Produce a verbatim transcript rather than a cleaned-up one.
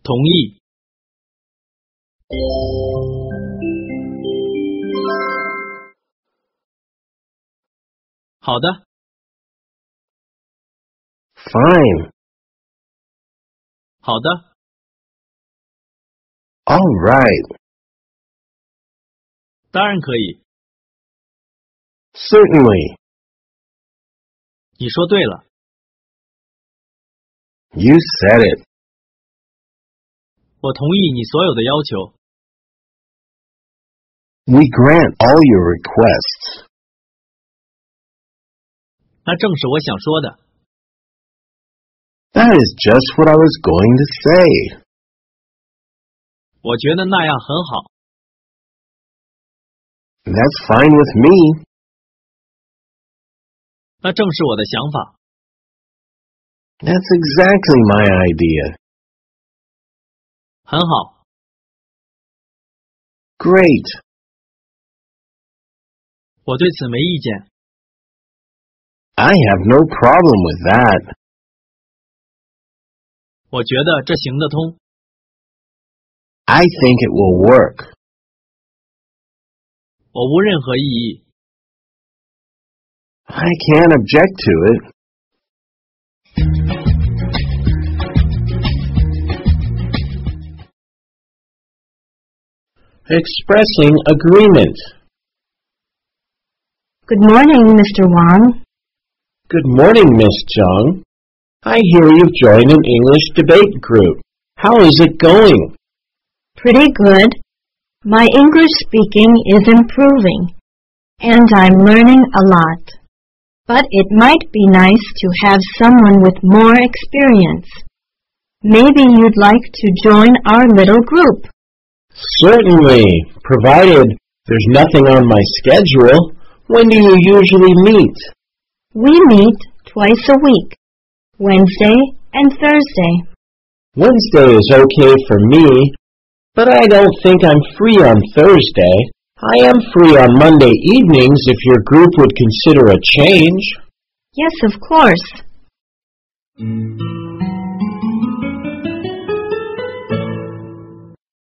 同意。好的。 Fine. 好的。 All right. 当然可以。 Certainly. 你说对了。 You said it. 我同意你所有的要求。 We grant all your requests. 那正是我想说的。 That is just what I was going to say. 我觉得那样很好。 That's fine with me. 那正是我的想法。 That's exactly my idea. 很好。 Great. 我对此没意见。 I have no problem with that. 我觉得这行得通。 I think it will work. 我无任何异议。 I can't object to it. Expressing agreement. Good morning, Mister Wang. Good morning, Miss Zhang. I hear you've joined an English debate group. How is it going? Pretty good. My English speaking is improving, and I'm learning a lot. But it might be nice to have someone with more experience. Maybe you'd like to join our little group. Certainly, provided there's nothing on my schedule. When do you usually meet? We meet twice a week, Wednesday and Thursday. Wednesday is okay for me, but I don't think I'm free on Thursday. I am free on Monday evenings if your group would consider a change. Yes, of course.